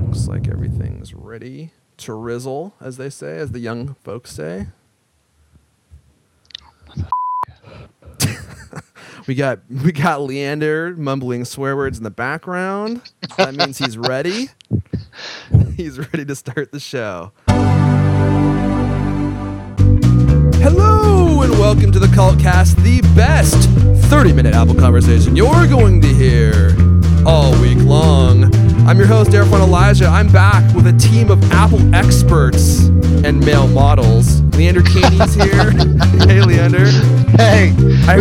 Looks like everything's ready to rizzle, as they say, as the young folks say. We got Leander mumbling swear words in the background. That means he's ready. He's ready to start the show. Hello and welcome to the Cultcast, the best 30-minute Apple conversation you're going to hear all week long. I'm your host, Darafon Elijah. I'm back with a team of Apple experts and male models. Leander Caney's here. Hey, Leander. Hey,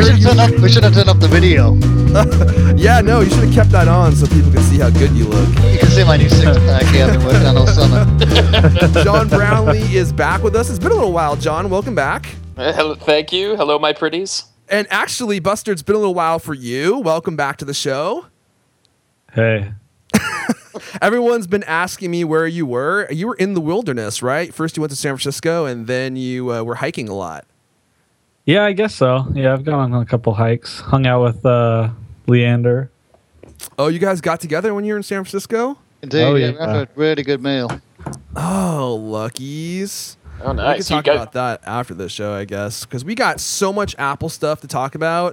we should have turned up the video. Yeah, no, you should have kept that on so people can see how good you look. You can see my new six-pack here I've been working on all summer. John Brownlee is back with us. It's been a little while, John. Welcome back. Hello, thank you. Hello, my pretties. And actually, Buster, it's been a little while for you. Welcome back to the show. Hey. Everyone's been asking me where you were. You were in the wilderness, right? First you went to San Francisco, and then you were hiking a lot. Yeah, I guess so. Yeah, I've gone on a couple hikes. Hung out with Leander. Oh, you guys got together when you were in San Francisco? Indeed, Oh, yeah. yeah. We had a really good meal. Oh, luckies. Oh, nice. We can talk about that after the show, I guess, because we got so much Apple stuff to talk about.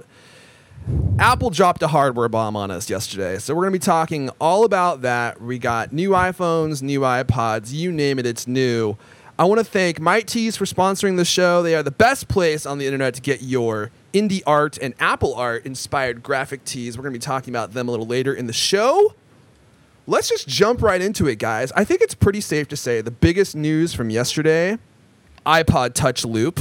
Apple dropped a hardware bomb on us yesterday, so we're going to be talking all about that. We got new iPhones, new iPods, you name it, it's new. I want to thank Might Tees for sponsoring the show. They are the best place on the internet to get your indie art and Apple art inspired graphic tees. We're going to be talking about them a little later in the show. Let's just jump right into it, guys. I think it's pretty safe to say the biggest news from yesterday, iPod Touch Loop.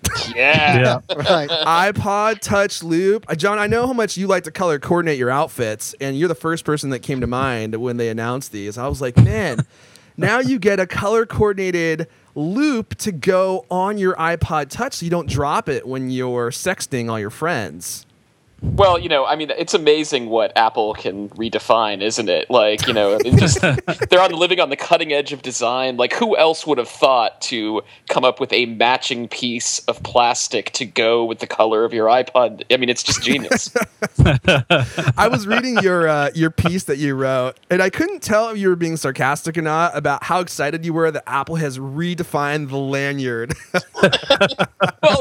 Yeah. Right. iPod Touch Loop. John, I know how much you like to color coordinate your outfits, and you're the first person that came to mind when they announced these. I was like, man, now you get a color coordinated loop to go on your iPod Touch so you don't drop it when you're sexting all your friends. Well, it's amazing what Apple can redefine, isn't it? Like, they're living on the cutting edge of design. Like, who else would have thought to come up with a matching piece of plastic to go with the color of your iPod? I mean, it's just genius. I was reading your piece that you wrote, and I couldn't tell if you were being sarcastic or not about how excited you were that Apple has redefined the lanyard. Well,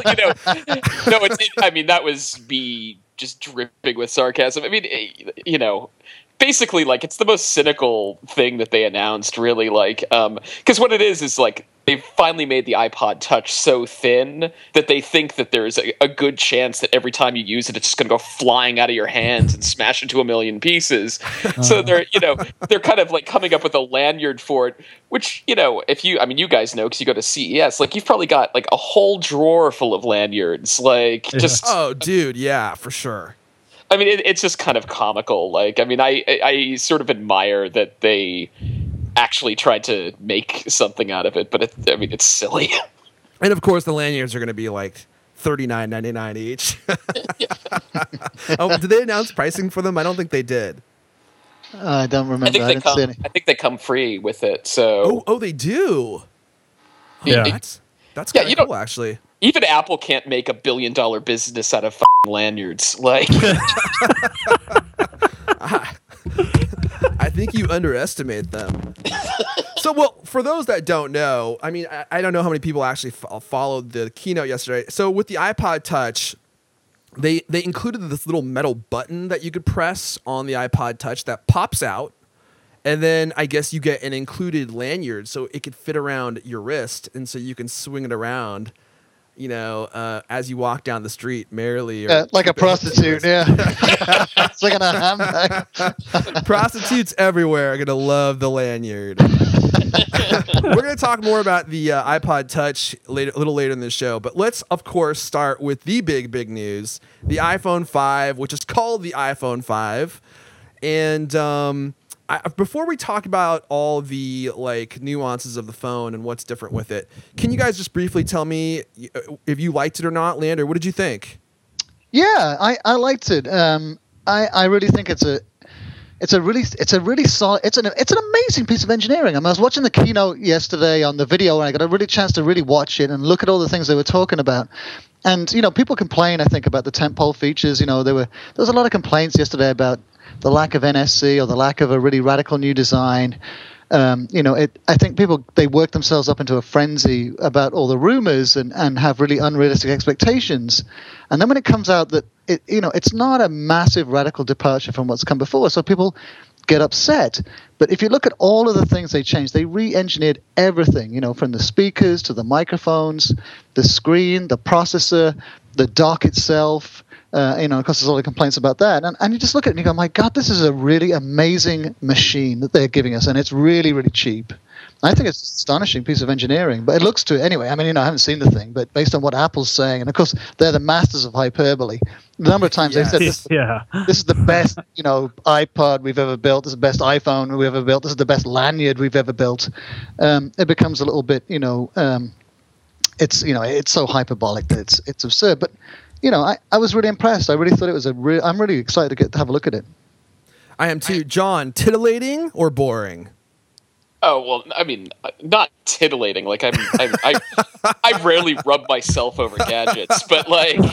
that was me just dripping with sarcasm. I mean, basically, like, it's the most cynical thing that they announced, really, like, because what it is like, they finally made the iPod Touch so thin that they think that there's a good chance that every time you use it, it's just going to go flying out of your hands and smash into a million pieces. So they're kind of like coming up with a lanyard for it, which, if you guys know, because you go to CES, like, you've probably got like a whole drawer full of lanyards, like, just. Oh, dude, yeah, for sure. I mean, it's just kind of comical. Like, I mean, I sort of admire that they actually tried to make something out of it, but it's silly. And of course, the lanyards are going to be like $39.99 each. Oh, did they announce pricing for them? I don't think they did. I don't remember. I think they come free with it. So. Oh, they do. Yeah, that's kind of cool, actually. Even Apple can't make $1 billion business out of lanyards. Like, I think you underestimate them. So, well, for those that don't know, I mean, I don't know how many people actually followed the keynote yesterday. So with the iPod Touch, they included this little metal button that you could press on the iPod Touch that pops out. And then I guess you get an included lanyard so it could fit around your wrist. And so you can swing it around, as you walk down the street merrily. Or like a prostitute, yeah. It's like a handbag. Prostitutes everywhere are going to love the lanyard. We're going to talk more about the iPod Touch a little later in the show, but let's, of course, start with the big news, the iPhone 5, which is called the iPhone 5. And before we talk about all the nuances of the phone and what's different with it, can you guys just briefly tell me if you liked it or not, Leander? What did you think? Yeah, I liked it. I really think it's a really solid. It's an amazing piece of engineering. I mean, I was watching the keynote yesterday on the video, and I got a really chance to really watch it and look at all the things they were talking about. And people complain, I think, about the tentpole features. There was a lot of complaints yesterday about the lack of NSC or the lack of a really radical new design. I think people, they work themselves up into a frenzy about all the rumors and have really unrealistic expectations. And then when it comes out that it's not a massive radical departure from what's come before, so people get upset. But if you look at all of the things they changed, they re-engineered everything, from the speakers to the microphones, the screen, the processor, the dock itself. Of course, there's all the complaints about that. And you just look at it and you go, my God, this is a really amazing machine that they're giving us, and it's really, really cheap. I think it's an astonishing piece of engineering, but it looks to it anyway. I mean, I haven't seen the thing, but based on what Apple's saying, and of course, they're the masters of hyperbole. The number of times they said this is the best, iPod we've ever built. This is the best iPhone we've ever built. This is the best lanyard we've ever built. It becomes a little bit, it's so hyperbolic that it's absurd. But I was really impressed. I really thought it was I'm really excited to have a look at it. I am too. John, titillating or boring? Oh, well, I mean, not titillating. Like, I rarely rub myself over gadgets, but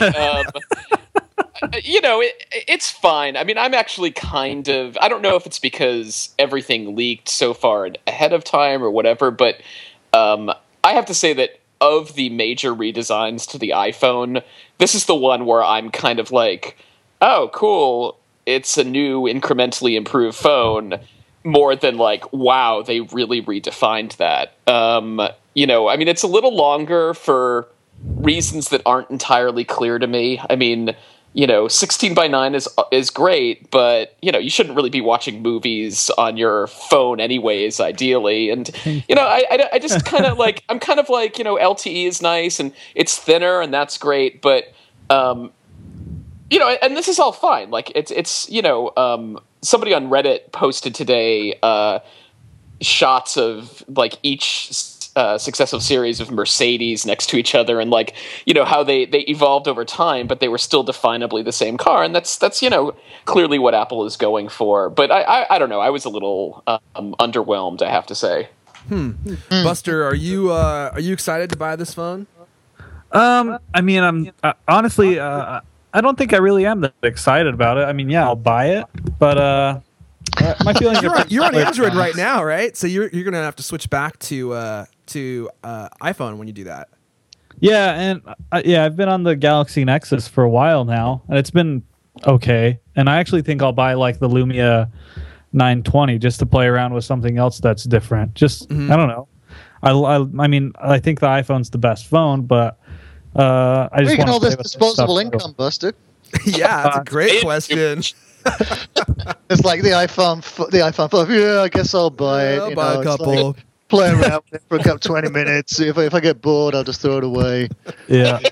it's fine. I mean, I'm actually I don't know if it's because everything leaked so far ahead of time or whatever, but I have to say that of the major redesigns to the iPhone, this is the one where I'm kind of like, oh, cool, it's a new incrementally improved phone, more than like, wow, they really redefined that. I mean, it's a little longer for reasons that aren't entirely clear to me. I mean, 16:9 is great, but you shouldn't really be watching movies on your phone anyways, ideally. And I just kind of like, I'm kind of like, LTE is nice and it's thinner and that's great, but and this is all fine. Like it's somebody on Reddit posted today shots of like each successive series of Mercedes next to each other, and like how they evolved over time, but they were still definably the same car, and that's clearly what Apple is going for. But I don't know. I was a little underwhelmed, I have to say. Buster, are you excited to buy this phone? I mean, I'm honestly. I don't think I really am that excited about it. I mean, yeah, I'll buy it, but my feelings you're on Android right now, right? So you're gonna have to switch back to iPhone when you do that. Yeah, and I've been on the Galaxy Nexus for a while now, and it's been okay. And I actually think I'll buy like the Lumia 920 just to play around with something else that's different. Just I don't know. I mean, I think the iPhone's the best phone, but I just want all this disposable income, Buster. Yeah, that's a great question. It's like the iPhone 5. Yeah, I guess I'll buy it. I'll buy a couple. Like play around with it for a couple 20 minutes. If I get bored, I'll just throw it away. Yeah.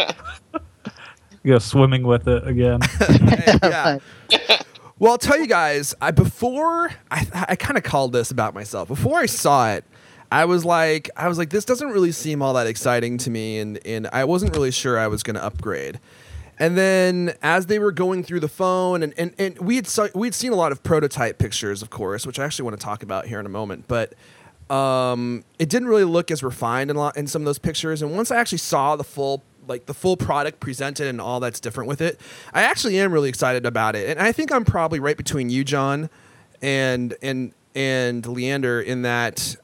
Go swimming with it again. Yeah. Well, I'll tell you guys, I kind of called this about myself. Before I saw it, I was like, this doesn't really seem all that exciting to me, and I wasn't really sure I was going to upgrade. And then as they were going through the phone, and we'd seen a lot of prototype pictures, of course, which I actually want to talk about here in a moment, but it didn't really look as refined in some of those pictures. And once I actually saw the full product presented and all that's different with it, I actually am really excited about it. And I think I'm probably right between you, John, and Leander in that.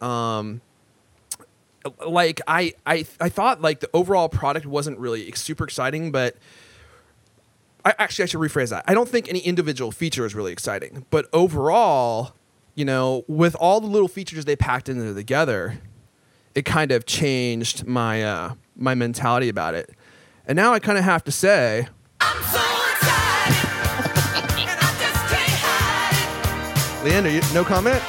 Like I thought like the overall product wasn't really super exciting, but I should rephrase that. I don't think any individual feature is really exciting, but overall, with all the little features they packed into together, it kind of changed my my mentality about it. And now I kind of have to say, I'm so excited, and I just can't hide it. Leander, no comment?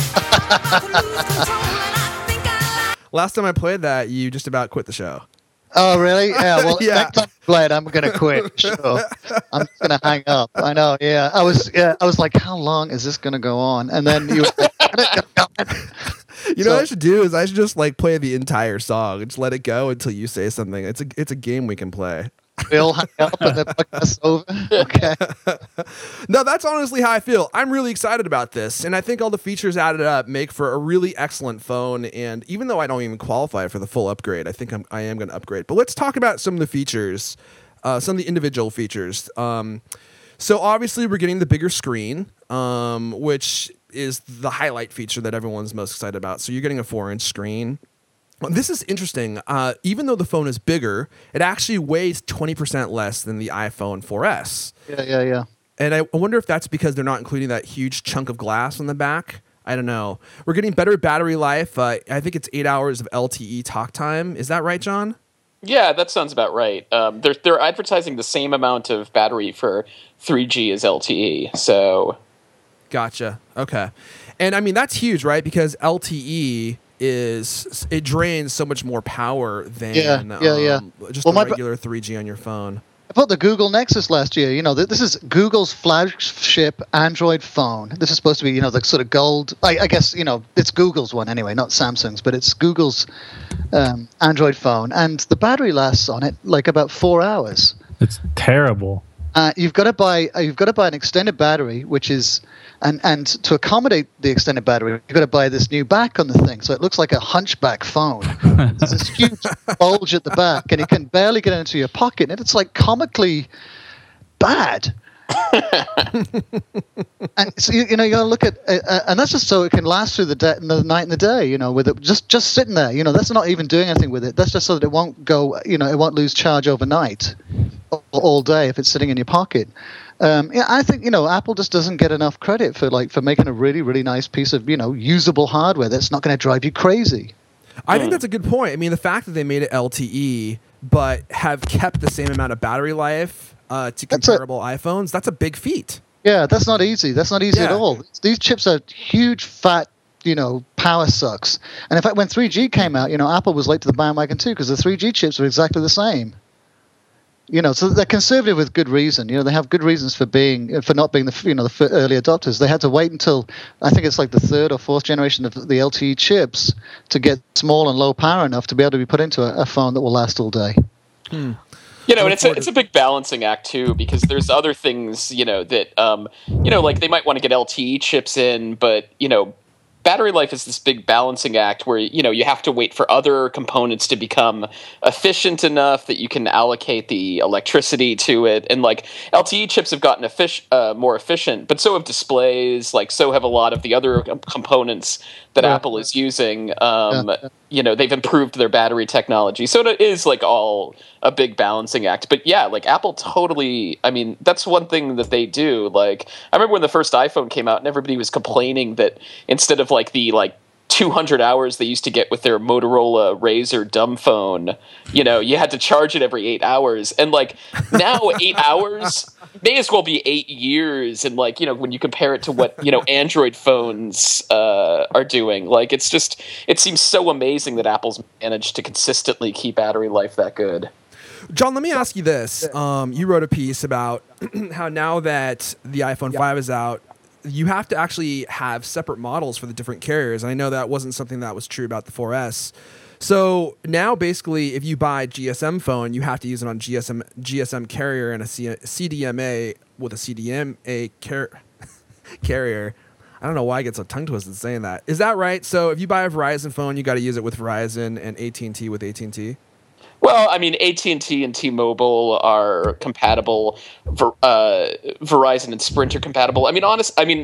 Last time I played that, you just about quit the show. Oh, really? Yeah, well, Yeah. next time I play it, I'm going to quit. Sure. I'm just going to hang up. I know, yeah. I was like, how long is this going to go on? And then you were like, You know what I should do is I should just like play the entire song and just let it go until you say something. It's a game we can play. we'll hang up and the podcast's over. Okay. No, that's honestly how I feel. I'm really excited about this, and I think all the features added up make for a really excellent phone. And even though I don't even qualify for the full upgrade, I think I am going to upgrade. But let's talk about some of the features, some of the individual features. So obviously we're getting the bigger screen, which is the highlight feature that everyone's most excited about. So you're getting a 4-inch screen. This is interesting. Even though the phone is bigger, it actually weighs 20% less than the iPhone 4S. Yeah. And I wonder if that's because they're not including that huge chunk of glass on the back. I don't know. We're getting better battery life. I think it's 8 hours of LTE talk time. Is that right, John? Yeah, that sounds about right. They're advertising the same amount of battery for 3G as LTE. So, gotcha. Okay, and I mean that's huge, right? Because LTE it drains so much more power than just the regular 3G on your phone. I bought the Google Nexus last year. You know, this is Google's flagship Android phone. This is supposed to be, the sort of gold. I guess, it's Google's one anyway, not Samsung's, but it's Google's Android phone. And the battery lasts on it like about 4 hours. It's terrible. You've got to buy an extended battery, which is, and to accommodate the extended battery, you've got to buy this new back on the thing, so it looks like a hunchback phone. There's this huge bulge at the back, and you can barely get it into your pocket, and it's like comically bad. And so you got to look at, and that's just so it can last through the night and the day. With it just sitting there. That's not even doing anything with it. That's just so that it won't go. It won't lose charge overnight, all day if it's sitting in your pocket. I think Apple just doesn't get enough credit for making a really, really nice piece of usable hardware that's not going to drive you crazy. I think that's a good point. I mean, the fact that they made it LTE but have kept the same amount of battery life to comparable iPhones, that's a big feat. Yeah, that's not easy. That's not easy at all. These chips are huge, fat, power sucks. And in fact, when 3G came out, Apple was late to the bandwagon too, because the 3G chips were exactly the same. So they're conservative with good reason. They have good reasons for not being the early adopters. They had to wait until I think it's like the third or fourth generation of the LTE chips to get small and low power enough to be able to be put into a phone that will last all day. And it's a big balancing act too, because there's other things that like they might want to get LTE chips in, but battery life is this big balancing act where you have to wait for other components to become efficient enough that you can allocate the electricity to it. And like LTE chips have gotten more efficient, but so have displays. Like so have a lot of the other components that Apple is using. They've improved their battery technology, so it is like all a big balancing act. But yeah, like Apple totally. I mean, that's one thing that they do. Like I remember when the first iPhone came out, and everybody was complaining that instead of like the 200 hours they used to get with their Motorola Razr dumb phone, you had to charge it every 8 hours. And like now 8 hours may as well be 8 years. And like, when you compare it to what, Android phones are doing, like it seems so amazing that Apple's managed to consistently keep battery life that good. John, let me ask you this. You wrote a piece about how now that the iPhone 5 is out, you have to actually have separate models for the different carriers. And I know that wasn't something that was true about the 4S. So now basically if you buy a GSM phone, you have to use it on GSM carrier and a CDMA with a CDMA carrier. I don't know why I get so tongue twisted saying that. Is that right? So if you buy a Verizon phone, you got to use it with Verizon, and AT&T with AT&T? Well, I mean, AT&T and T-Mobile are compatible. Verizon and Sprint are compatible. I mean,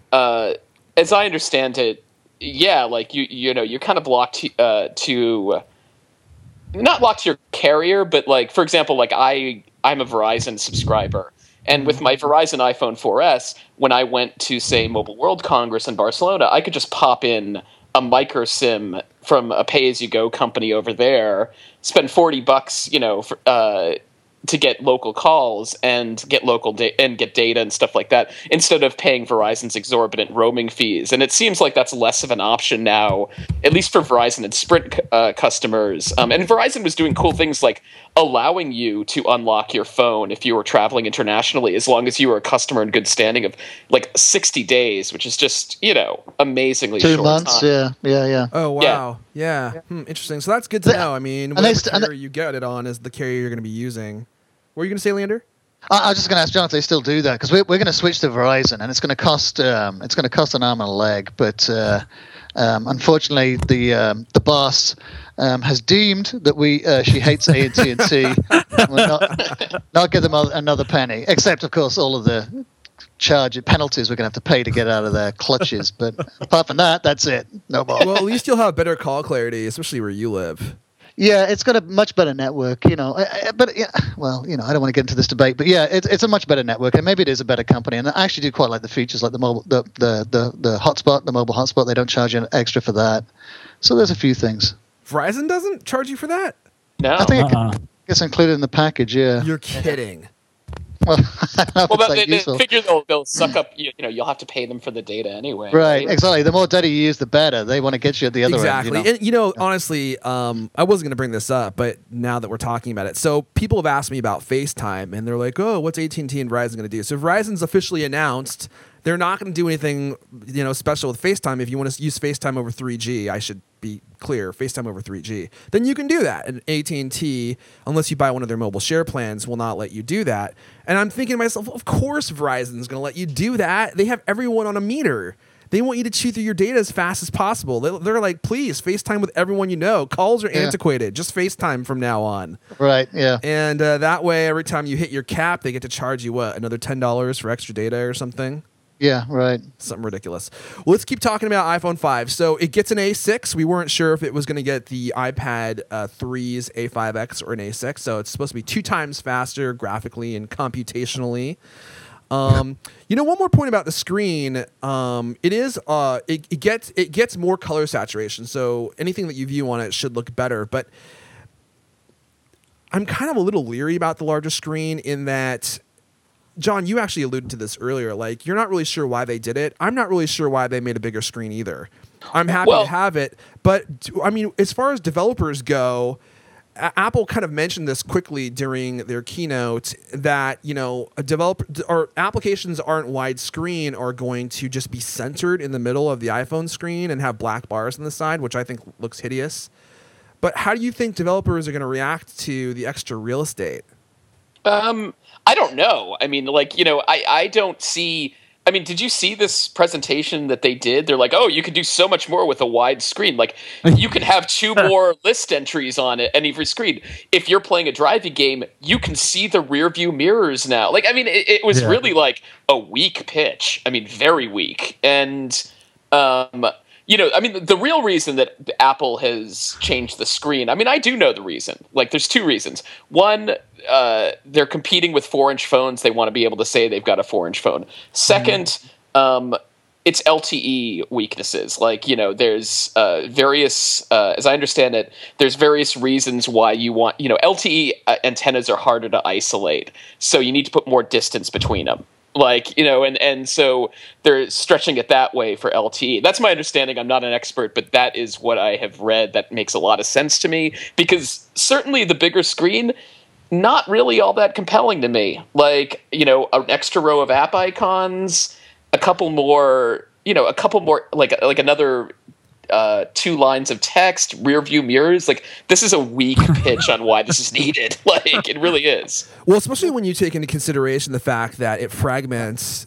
as I understand it, yeah, like you're kind of locked to not locked to your carrier, but like for example, like I'm a Verizon subscriber, and with my Verizon iPhone 4S, when I went to say Mobile World Congress in Barcelona, I could just pop in a micro SIM from a pay-as-you-go company over there, spend $40, to get local calls and get get data and stuff like that, instead of paying Verizon's exorbitant roaming fees. And it seems like that's less of an option now, at least for Verizon and Sprint customers. And Verizon was doing cool things like allowing you to unlock your phone if you were traveling internationally, as long as you were a customer in good standing of like 60 days, which is just, amazingly 2 short months. time. Yeah. Oh, wow. Yeah. Interesting. So that's good to know. I mean, whatever carrier you get it on is the carrier you're going to be using. What were you going to say, Leander? I was just going to ask John if they still do that, because we're going to switch to Verizon, and it's going to cost an arm and a leg. But unfortunately, the boss has deemed that she hates AT&T and will not give them another penny. Except, of course, all of the penalties we're going to have to pay to get out of their clutches. But apart from that, that's it. No more. Well, at least you'll have better call clarity, especially where you live. Yeah, it's got a much better network, but yeah, well, I don't want to get into this debate, but yeah, it's a much better network, and maybe it is a better company. And I actually do quite like the features, like the mobile, the hotspot, the mobile hotspot. They don't charge you extra for that, so there's a few things. Verizon doesn't charge you for that? No, I think it's included in the package. Yeah, You're kidding. well, they figure they'll suck up. You'll have to pay them for the data anyway. Right, exactly. The more data you use, the better. They want to get you at the other exactly. end. And honestly, I wasn't going to bring this up, but now that we're talking about it, so people have asked me about FaceTime, and they're like, "Oh, what's AT&T and Verizon going to do?" So Verizon's officially announced they're not going to do anything, special with FaceTime. If you want to use FaceTime over 3G, I should be clear, FaceTime over 3G, then you can do that. And AT&T, unless you buy one of their mobile share plans, will not let you do that. And I'm thinking to myself, of course Verizon's going to let you do that. They have everyone on a meter. They want you to chew through your data as fast as possible. They're like, please, FaceTime with everyone you know. Calls are antiquated. Just FaceTime from now on. Right, yeah. And that way, every time you hit your cap, they get to charge you, another $10 for extra data or something? Yeah, right. Something ridiculous. Well, let's keep talking about iPhone 5. So it gets an A6. We weren't sure if it was going to get the iPad 3's A5X or an A6. So it's supposed to be 2 times faster graphically and computationally. One more point about the screen. It gets more color saturation. So anything that you view on it should look better. But I'm kind of a little leery about the larger screen in that, John, you actually alluded to this earlier. Like, you're not really sure why they did it. I'm not really sure why they made a bigger screen either. I'm happy to have it. But, as far as developers go, Apple kind of mentioned this quickly during their keynote that, a developer or applications aren't widescreen are going to just be centered in the middle of the iPhone screen and have black bars on the side, which I think looks hideous. But how do you think developers are going to react to the extra real estate? I don't know. I don't see. Did you see this presentation that they did? They're like, oh, you can do so much more with a wide screen. Like, you can have 2 more list entries on it, every screen. If you're playing a driving game, you can see the rear view mirrors now. It was really like a weak pitch. Very weak. And, the real reason that Apple has changed the screen, I do know the reason. There's 2 reasons. One, they're competing with 4-inch phones. They want to be able to say they've got a 4-inch phone. Second, it's LTE weaknesses. There's various, as I understand it, there's various reasons why you want, LTE antennas are harder to isolate. So you need to put more distance between them. And so they're stretching it that way for LTE. That's my understanding. I'm not an expert, but that is what I have read. That makes a lot of sense to me, because certainly the bigger screen, not really all that compelling to me. An extra row of app icons, a couple more, like another 2 lines of text, rear view mirrors. This is a weak pitch on why this is needed. It really is. Well, especially when you take into consideration the fact that it fragments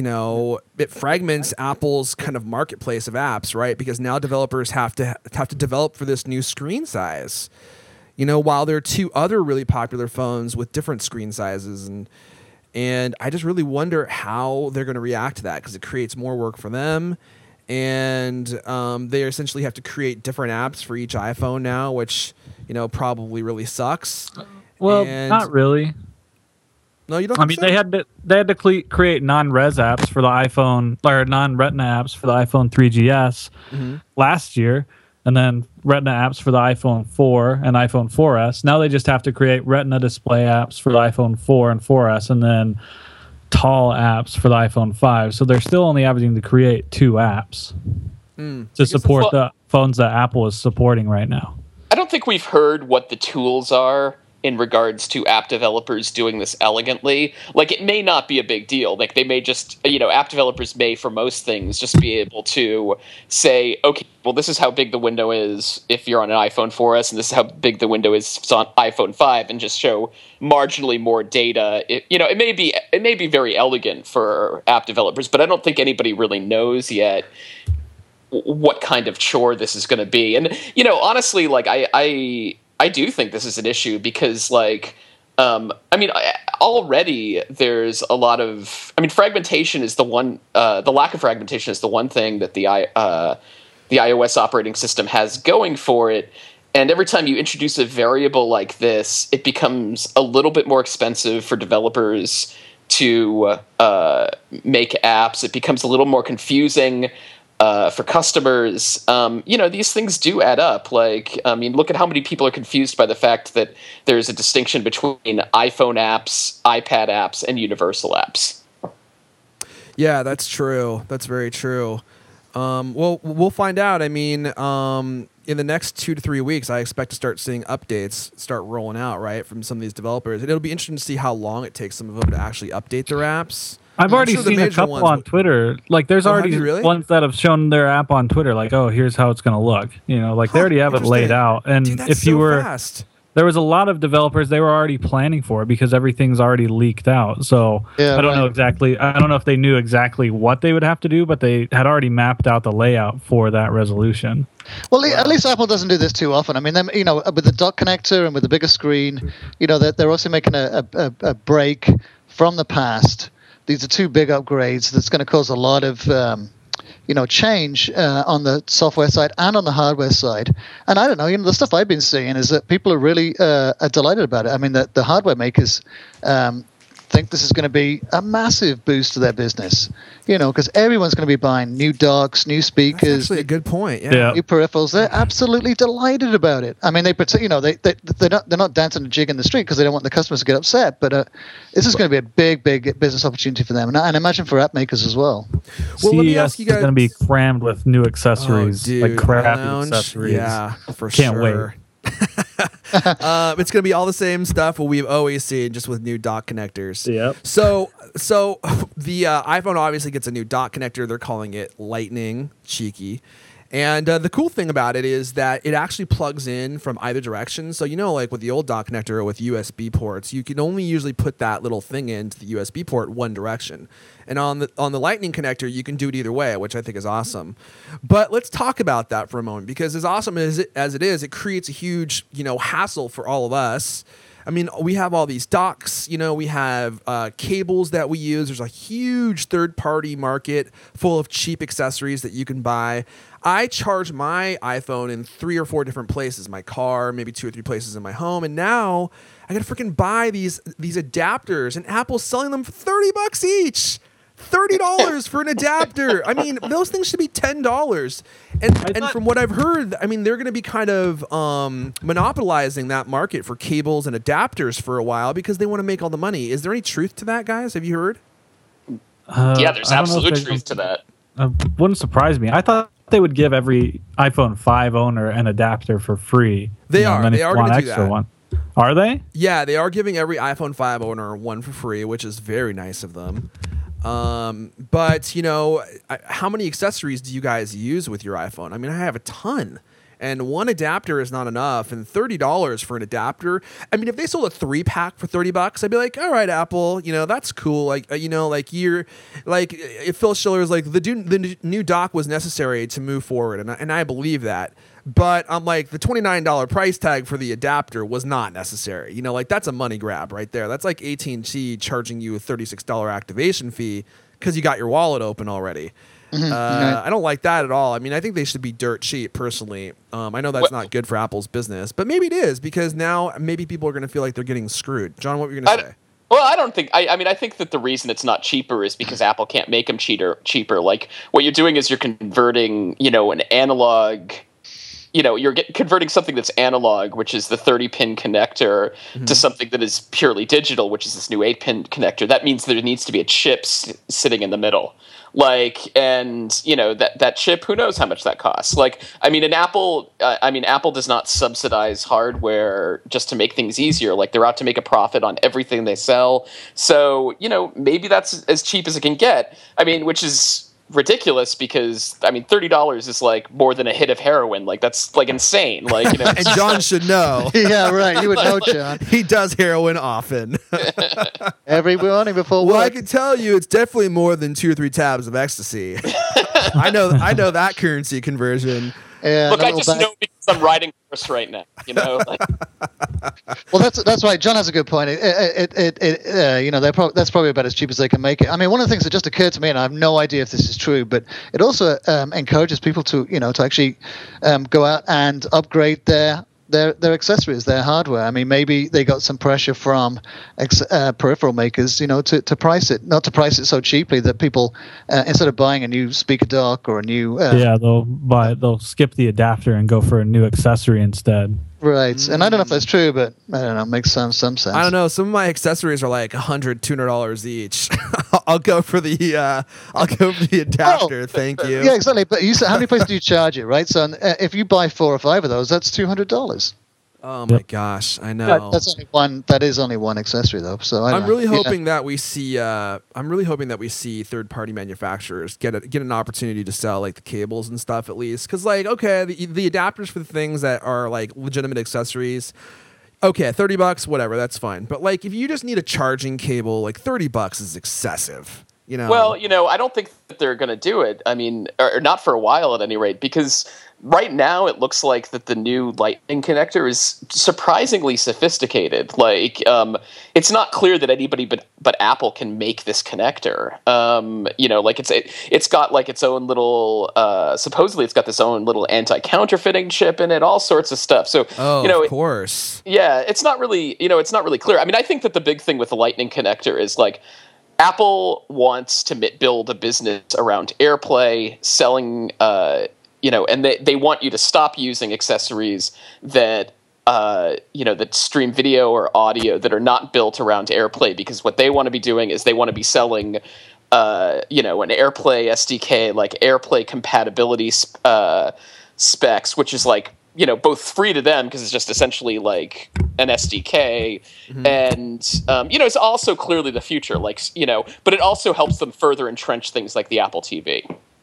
Apple's kind of marketplace of apps, right? Because now developers have to develop for this new screen size. While there are 2 other really popular phones with different screen sizes, and I just really wonder how they're going to react to that, because it creates more work for them. And they essentially have to create different apps for each iPhone now, which, probably really sucks. Well, not really. No, you don't. They had to create non-res apps for the iPhone, or non-Retina apps for the iPhone 3GS last year, and then Retina apps for the iPhone 4 and iPhone 4S. Now they just have to create Retina display apps for the iPhone 4 and 4S, and then tall apps for the iPhone 5. So they're still only having to create 2 apps to support the phones that Apple is supporting right now. I don't think we've heard what the tools are in regards to app developers doing this elegantly. It may not be a big deal. They may just, app developers may, for most things, just be able to say, okay, well, this is how big the window is if you're on an iPhone 4S, and this is how big the window is on iPhone 5, and just show marginally more data. It may be very elegant for app developers, but I don't think anybody really knows yet what kind of chore this is going to be. And, honestly, I do think this is an issue, because already there's a lot of, I mean, fragmentation is the one, the lack of fragmentation is the one thing that the iOS operating system has going for it. And every time you introduce a variable like this, it becomes a little bit more expensive for developers to make apps. It becomes a little more confusing for customers. These things do add up. Like, I mean, look at how many people are confused by the fact that there's a distinction between iPhone apps, iPad apps, and universal apps. Yeah, that's true. That's very true. Well, we'll find out. I mean, in the next 2 to 3 weeks, I expect to start seeing updates start rolling out, right, from some of these developers. And it'll be interesting to see how long it takes some of them to actually update their apps. I've already seen a couple on Twitter. Like, there's already really? ones that have shown their app on Twitter. Like, oh, here's how it's going to look. You know, like they already have it laid out. And Dude, that's if you so were, fast. there was a lot of developers, they were already planning for it because everything's already leaked out. So I don't know exactly. I don't know if they knew exactly what they would have to do, but they had already mapped out the layout for that resolution. Well, at least Apple doesn't do this too often. I mean, with the dock connector and with the bigger screen, they're also making a break from the past. These are two big upgrades that's going to cause a lot of change on the software side and on the hardware side. And I don't know, the stuff I've been seeing is that people are really delighted about it. I mean, the hardware makers think this is going to be a massive boost to their business, because everyone's going to be buying new docks, new speakers. That's actually a good point. Yeah. New peripherals. They're absolutely delighted about it. I mean, they're not dancing a jig in the street because they don't want the customers to get upset. But this is going to be a big business opportunity for them, and I imagine for app makers as well. Well, let me ask you guys. It's going to be crammed with new accessories, like crappy accessories. Yeah, for Can't sure. wait. It's going to be all the same stuff we've always seen, just with new dock connectors. Yep. So the iPhone obviously gets a new dock connector. They're calling it Lightning. Cheeky. And the cool thing about it is that it actually plugs in from either direction. So, like with the old dock connector or with USB ports, you can only usually put that little thing into the USB port one direction. And on the Lightning connector, you can do it either way, which I think is awesome. But let's talk about that for a moment, because as awesome as it is, it creates a huge, hassle for all of us. I mean, we have all these docks, we have cables that we use. There's a huge third-party market full of cheap accessories that you can buy. I charge my iPhone in 3 or 4 different places, my car, maybe 2 or 3 places in my home. And now I got to freaking buy these adapters, and Apple's selling them for $30 each. $30 for an adapter. I mean, those things should be $10. And from what I've heard, I mean, they're going to be kind of monopolizing that market for cables and adapters for a while because they want to make all the money. Is there any truth to that, guys? Have you heard? Yeah, there's absolute truth to that. Wouldn't surprise me. I thought they would give every iPhone 5 owner an adapter for free. They are. They are going to do that. One. Are they? Yeah, they are giving every iPhone 5 owner one for free, which is very nice of them. But how many accessories do you guys use with your iPhone? I mean, I have a ton, and one adapter is not enough, and $30 for an adapter. I mean, if they sold a 3-pack for $30, I'd be like, all right, Apple, that's cool. Like, if Phil Schiller's like, the new dock was necessary to move forward. And I believe that. But I'm like, the $29 price tag for the adapter was not necessary. That's a money grab right there. That's like AT&T charging you a $36 activation fee because you got your wallet open already. Mm-hmm. I don't like that at all. I mean, I think they should be dirt cheap, personally. I know that's not good for Apple's business, but maybe it is, because now maybe people are going to feel like they're getting screwed. John, what were you going to say? Well, I don't think. I mean, I think that the reason it's not cheaper is because Apple can't make them cheaper. Like, what you're doing is you're converting, an analog. You're converting something that's analog, which is the 30-pin connector, to something that is purely digital, which is this new 8-pin connector. That means there needs to be a chip sitting in the middle. That chip, who knows how much that costs? Apple does not subsidize hardware just to make things easier. Like, they're out to make a profit on everything they sell. So, maybe that's as cheap as it can get. I mean, which is ridiculous, because $30 is like more than a hit of heroin. Like, that's like insane. Like, and John should know. Yeah, right. You would know, John. He does heroin often. Every morning before work. Well, I can tell you, it's definitely more than 2 or 3 tabs of ecstasy. I know that currency conversion. Yeah, look, I just know because I'm riding horse right now. Like, well, that's right. John has a good point. That's probably about as cheap as they can make it. I mean, one of the things that just occurred to me, and I have no idea if this is true, but it also encourages people to actually go out and upgrade their accessories, their hardware. I mean, maybe they got some pressure from peripheral makers, to price it, not to price it so cheaply that people, instead of buying a new speaker dock or a new, they'll skip the adapter and go for a new accessory instead. Right, and I don't know if that's true, but I don't know, it makes some sense. I don't know. Some of my accessories are like $100, $200 each. I'll go for the adapter. Thank you. Yeah, exactly. But you said, how many places do you charge it, right? So if you buy 4 or 5 of those, that's $200. Oh my gosh, I know. That's only one. That is only one accessory, though. So I'm really hoping that we see. I'm really hoping that we see third-party manufacturers get an opportunity to sell like the cables and stuff at least, because like the adapters for the things that are like legitimate accessories. Okay, $30, whatever, that's fine. But like, if you just need a charging cable, like $30 is excessive. Well, I don't think that they're going to do it. I mean, or not for a while at any rate, because right now it looks like that the new Lightning connector is surprisingly sophisticated. Like, it's not clear that anybody but Apple can make this connector. Like it's got like its own little. Supposedly, it's got this own little anti-counterfeiting chip in it, all sorts of stuff. So, of course, yeah, it's not really clear. I mean, I think that the big thing with the Lightning connector is like, Apple wants to build a business around AirPlay, selling, and they want you to stop using accessories that, that stream video or audio that are not built around AirPlay, because what they want to be doing is they want to be selling, an AirPlay SDK, like AirPlay compatibility specs, which is like, both free to them because it's just essentially like an SDK, and it's also clearly the future, like but it also helps them further entrench things like the Apple TV.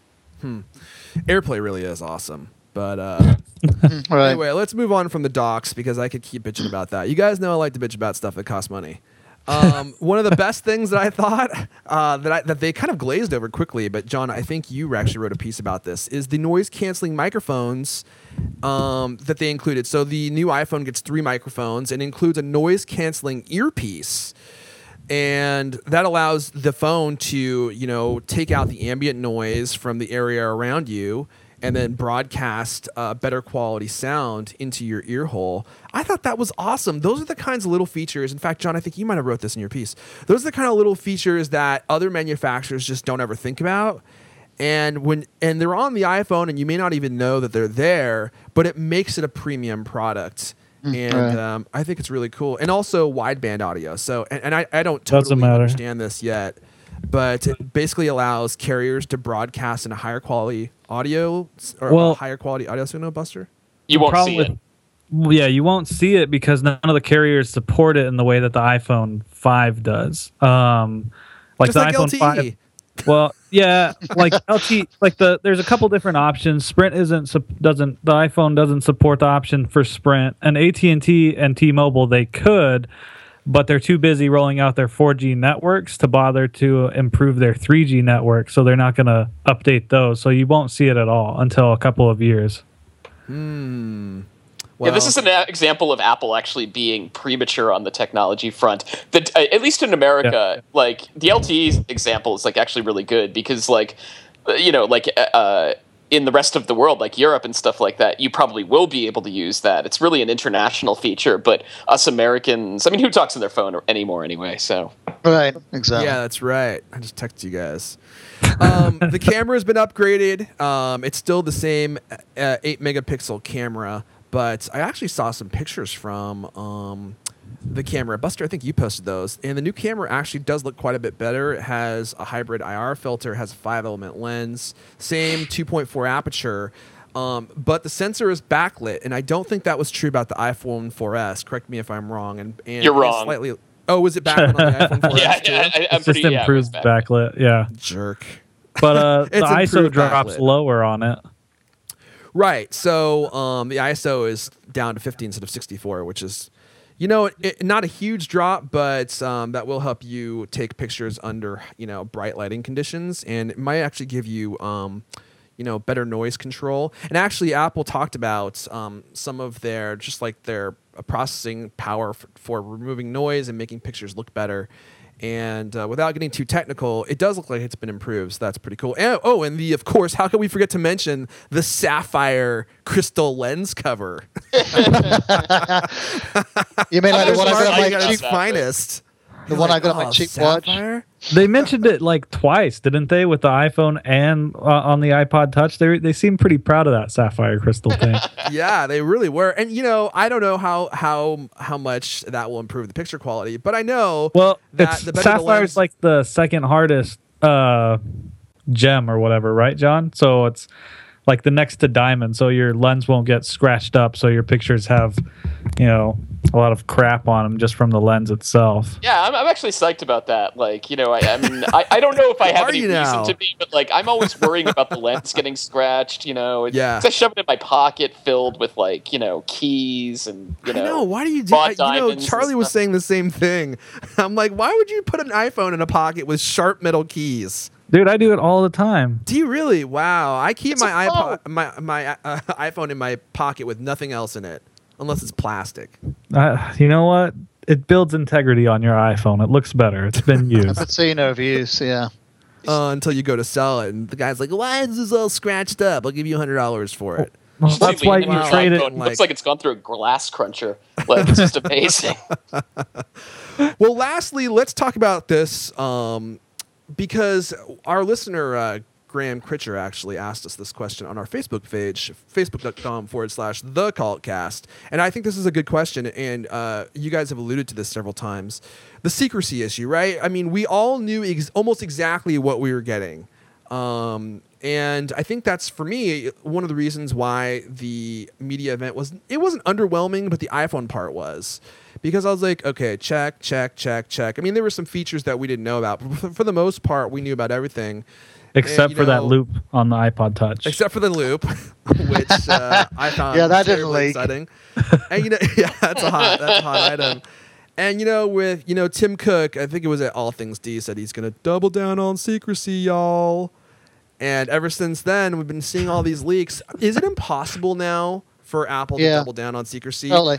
AirPlay really is awesome, but right. Anyway, let's move on from the docks because I could keep bitching about that. You guys know I like to bitch about stuff that costs money. One of the best things that I thought that they kind of glazed over quickly, but John, I think you actually wrote a piece about this, is the noise canceling microphones that they included. So the new iPhone gets 3 microphones and includes a noise canceling earpiece. And that allows the phone to, take out the ambient noise from the area around you and then broadcast better quality sound into your ear hole. I thought that was awesome. Those are the kinds of little features. In fact, John, I think you might have wrote this in your piece. Those are the kind of little features that other manufacturers just don't ever think about. And they're on the iPhone, and you may not even know that they're there, but it makes it a premium product. And I think it's really cool. And also wideband audio. So, and I don't totally understand this yet, but it basically allows carriers to broadcast in a higher quality audio or a higher quality audio signal, Buster. You won't see it. Yeah, you won't see it because none of the carriers support it in the way that the iPhone 5 does. Like just the like iPhone LTE. 5. Well, yeah, like LTE, like there's a couple different options. Sprint the iPhone doesn't support the option for Sprint, and AT&T and T-Mobile they could, but they're too busy rolling out their 4G networks to bother to improve their 3G network, so they're not going to update those. So you won't see it at all until a couple of years. Well, this is an example of Apple actually being premature on the technology front. At least in America, like the LTE example is like actually really good because in the rest of the world, like Europe and stuff like that, you probably will be able to use that. It's really an international feature, but us Americans, I mean, who talks on their phone anymore anyway? So right, exactly. Yeah, that's right. I just texted you guys. The camera's been upgraded. It's still the same 8 megapixel camera. But I actually saw some pictures from the camera. Buster, I think you posted those. And the new camera actually does look quite a bit better. It has a hybrid IR filter, has a 5-element lens, same 2.4 aperture. But the sensor is backlit, and I don't think that was true about the iPhone 4S. Correct me if I'm wrong. And you're wrong. Slightly. Oh, was it backlit on the iPhone 4S too? I'm it's just improved backlit. Yeah. Jerk. But the ISO drops backlit. lower on it. Right. So the ISO is down to 50 instead of 64, which is, not a huge drop, but that will help you take pictures under, bright lighting conditions. And it might actually give you, better noise control. And actually, Apple talked about some of their processing power for removing noise and making pictures look better. And without getting too technical, it does look like it's been improved. So that's pretty cool. And, of course, how can we forget to mention the sapphire crystal lens cover? You mean like the one I got on my at cheap its finest? The one I got on my cheap watch. They mentioned it like twice, didn't they, with the iPhone and on the iPod Touch? They seem pretty proud of that sapphire crystal thing. Yeah, they really were. And I don't know how much that will improve the picture quality, but I know that the sapphire's like the second hardest gem or whatever, right, John? So it's like the next to diamond, so your lens won't get scratched up, so your pictures have a lot of crap on them just from the lens itself. Yeah, I'm actually psyched about that. Like, I mean, I don't know if I have any reason to be, but like, I'm always worrying about the lens getting scratched. Yeah. I shove it in my pocket filled with keys and I know. Why do you do that? Charlie was saying the same thing. I'm like, why would you put an iPhone in a pocket with sharp metal keys? Dude, I do it all the time. Do you really? Wow. I keep my iPhone in my pocket with nothing else in it, unless it's plastic. You know what? It builds integrity on your iPhone. It looks better. It's been used. I've seen reviews, yeah. Until you go to sell it, and the guy's like, "Why is this all scratched up? I'll give you $100 for it." Well, that's why you trade it. It looks like it's gone through a glass cruncher. Like, it's just amazing. Well, lastly, let's talk about this. Because our listener, Graham Critcher, actually asked us this question on our Facebook page, facebook.com/thecultcast. And I think this is a good question, and you guys have alluded to this several times. The secrecy issue, right? I mean, we all knew almost exactly what we were getting. And I think that's, for me, one of the reasons why the media event wasn't underwhelming, but the iPhone part was. Because I was like, okay, check. I mean, there were some features that we didn't know about, but for the most part, we knew about everything. Except for that loop on the iPod Touch. Except for the loop, which I found that didn't leak. exciting. And that's a hot item. And with Tim Cook, I think it was at All Things D, said he's gonna double down on secrecy, y'all. And ever since then, we've been seeing all these leaks. Is it impossible now for Apple to double down on secrecy? Totally.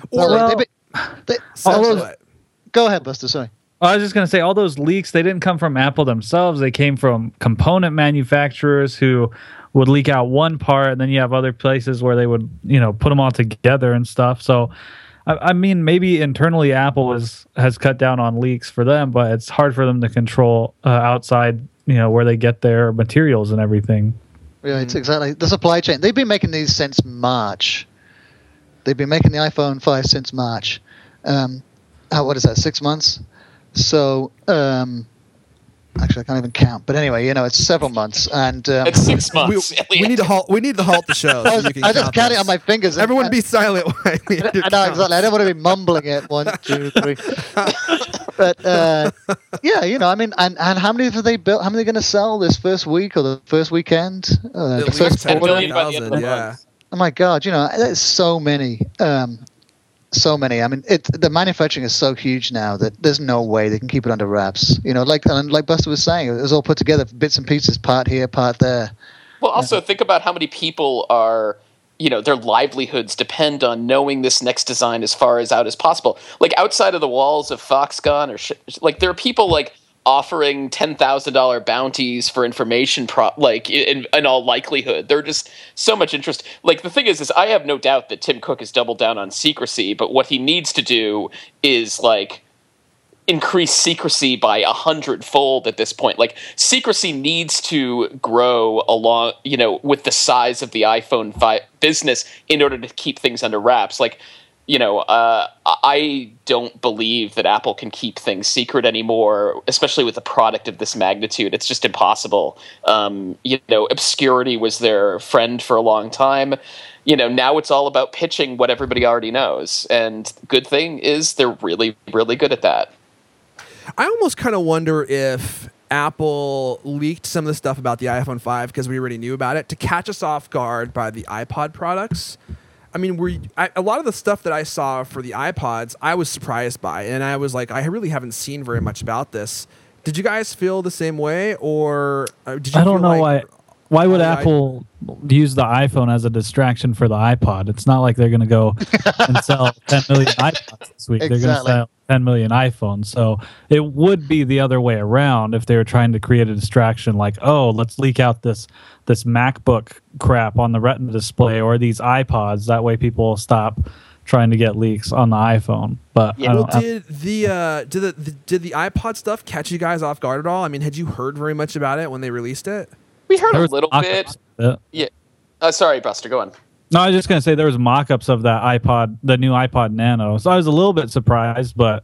Go ahead, Buster. Sorry. I was just going to say, all those leaks, they didn't come from Apple themselves. They came from component manufacturers who would leak out one part, and then you have other places where they would, put them all together and stuff. So, I mean, maybe internally Apple has cut down on leaks for them, but it's hard for them to control outside, where they get their materials and everything. Yeah, it's exactly the supply chain. They've been making these since March. They've been making the iPhone 5 since March. What is that? 6 months. So, actually, I can't even count. But anyway, it's several months, and it's 6 months. We need to halt. We need to halt the show. I just count it on my fingers. Everyone, be silent. I know exactly. I don't want to be mumbling it. 1, 2, 3. But I mean, and how many have they built? How many are they going to sell this first week or the first weekend? The first 10 million by the end of the month. Oh my God! There's so many. So many. I mean, the manufacturing is so huge now that there's no way they can keep it under wraps. Like Buster was saying, it was all put together, bits and pieces, part here, part there. Well, also think about how many people are, their livelihoods depend on knowing this next design as far out as possible. Like outside of the walls of Foxconn or there are people offering $10,000 bounties for information, in all likelihood. There's just so much interest. Like, the thing is I have no doubt that Tim Cook has doubled down on secrecy, but what he needs to do is, increase secrecy by 100-fold at this point. Like, secrecy needs to grow along, with the size of the iPhone 5 business in order to keep things under wraps. I don't believe that Apple can keep things secret anymore, especially with a product of this magnitude. It's just impossible. Obscurity was their friend for a long time. Now it's all about pitching what everybody already knows. And good thing is they're really, really good at that. I almost kind of wonder if Apple leaked some of the stuff about the iPhone 5 because we already knew about it to catch us off guard by the iPod products. I mean, a lot of the stuff that I saw for the iPods, I was surprised by, and I was like, I really haven't seen very much about this. Did you guys feel the same way, or did you? I don't know why. Why would Yeah, Apple use the iPhone as a distraction for the iPod? It's not like they're going to go and sell 10 million iPods this week. They're going to Exactly. sell 10 million iPhones. So it would be the other way around if they were trying to create a distraction like, oh, let's leak out this MacBook crap on the Retina display or these iPods. That way people will stop trying to get leaks on the iPhone. But Yeah. I Well, don't, did the iPod stuff catch you guys off guard at all? I mean, had you heard very much about it when they released it? We heard there a was little mock-ups bit. of it. Yeah. Sorry, Buster. Go on. No, I was just going to say there was mock-ups of that iPod, the new iPod Nano. So I was a little bit surprised, but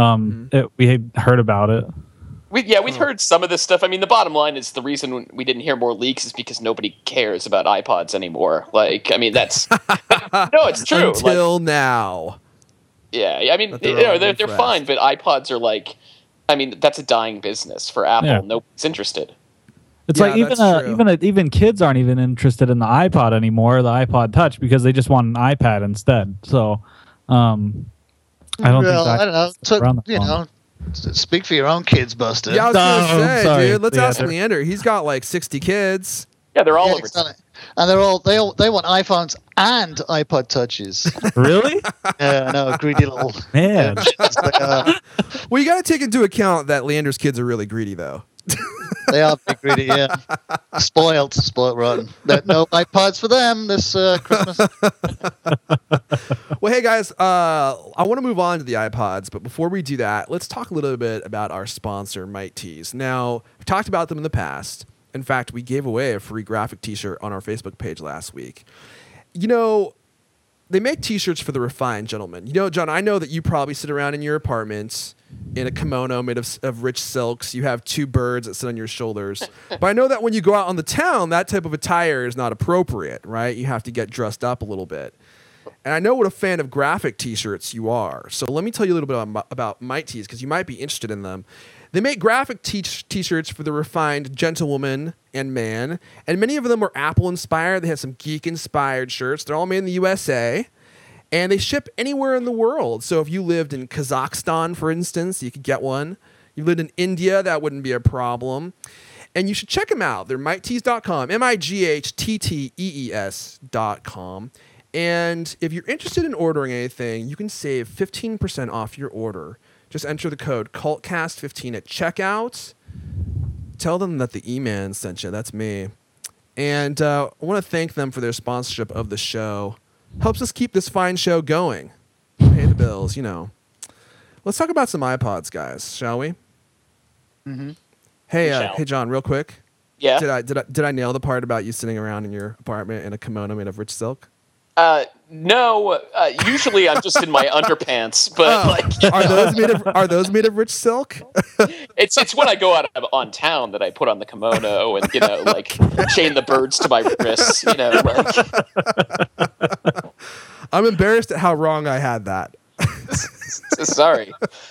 we had heard about it. We've heard some of this stuff. I mean, the bottom line is the reason we didn't hear more leaks is because nobody cares about iPods anymore. Like, I mean, that's no, it's true. Until now. Yeah, I mean, But they're all they're refreshed. fine, but iPods are like, I mean, that's a dying business for Apple. Yeah. Nobody's interested. It's Yeah, like that's true. even kids aren't even interested in the iPod anymore, the iPod Touch, because they just want an iPad instead. So, I don't Well, think that I don't know. So, around that you long. know, speak for your own kids, Buster. Yeah, I was No, gonna say, sorry, dude. Let's ask Leander. Leander. He's got like 60 kids. Yeah, they're all Yeah, over. exactly. And they want iPhones and iPod Touches. Really? Yeah, I know, greedy little. Man. Well, you got to take into account that Leander's kids are really greedy, though. They are big greedy, yeah. Spoiled rotten. No iPods for them this Christmas. Well, hey guys, I want to move on to the iPods, but before we do that, let's talk a little bit about our sponsor, Might Tees. Now, we've talked about them in the past. In fact, we gave away a free graphic T-shirt on our Facebook page last week. You know, they make T-shirts for the refined gentleman. You know, John, I know that you probably sit around in your apartment in a kimono made of rich silks. You have two birds that sit on your shoulders. But I know that when you go out on the town, that type of attire is not appropriate, right? You have to get dressed up a little bit. And I know what a fan of graphic T-shirts you are. So let me tell you a little bit about Might Tees, because you might be interested in them. They make graphic T-shirts for the refined gentlewoman and man, and many of them are Apple-inspired. They have some geek-inspired shirts. They're all made in the USA, and they ship anywhere in the world. So if you lived in Kazakhstan, for instance, you could get one. You lived in India, that wouldn't be a problem. And you should check them out. They're mightees.com, MIGHTTEES.com. And if you're interested in ordering anything, you can save 15% off your order. Just enter the code CULTCAST15 at checkout. Tell them that the E-Man sent you. That's me. And I want to thank them for their sponsorship of the show. Helps us keep this fine show going. Pay the bills, you know. Let's talk about some iPods, guys, shall we? Mm-hmm. Hey, We shall. hey, John, real quick. Yeah. Did I nail the part about you sitting around in your apartment in a kimono made of rich silk? No. Usually I'm just in my underpants, but like Are those made of rich silk? it's when I go out on town that I put on the kimono and like chain the birds to my wrists. Like I'm embarrassed at how wrong I had that. sorry.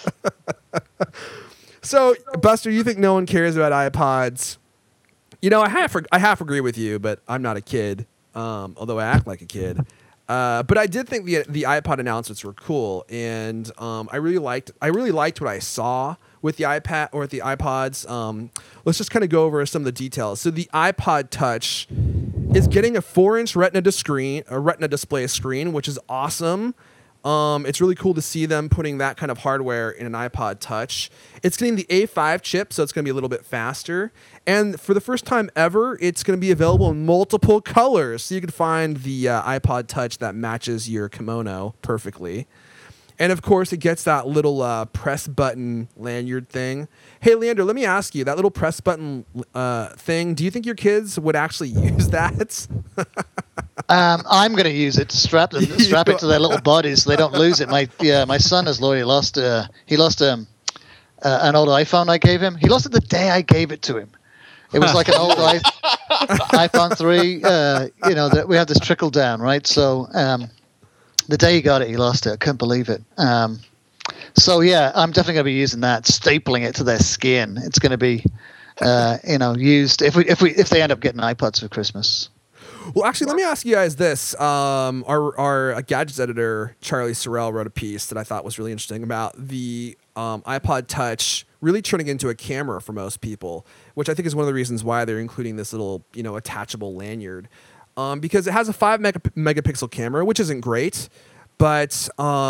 So, Buster, you think no one cares about iPods? You know, I half agree with you, but I'm not a kid, although I act like a kid. But I did think the iPod announcements were cool, and I really liked what I saw with the iPad or with the iPods. Let's just kind of go over some of the details. So the iPod Touch is getting a 4-inch Retina display screen, which is awesome. It's really cool to see them putting that kind of hardware in an iPod Touch. It's getting the A5 chip, so it's going to be a little bit faster. And for the first time ever, it's going to be available in multiple colors. So you can find the iPod Touch that matches your kimono perfectly. And of course, it gets that little press button lanyard thing. Hey, Leander, let me ask you, that little press button thing, do you think your kids would actually use that? I'm going to use it to strap it to their little bodies so they don't lose it. My son has already lost. He lost an old iPhone I gave him. He lost it the day I gave it to him. It was like an old iPhone 3. That we have this trickle down, right? So the day he got it, he lost it. I couldn't believe it. So yeah, I'm definitely going to be using that, stapling it to their skin. It's going to be, used if they end up getting iPods for Christmas. Well, actually, let me ask you guys this. Our gadgets editor, Charlie Sorrell, wrote a piece that I thought was really interesting about the iPod Touch really turning into a camera for most people, which I think is one of the reasons why they're including this little, attachable lanyard. Because it has a 5 megapixel camera, which isn't great, but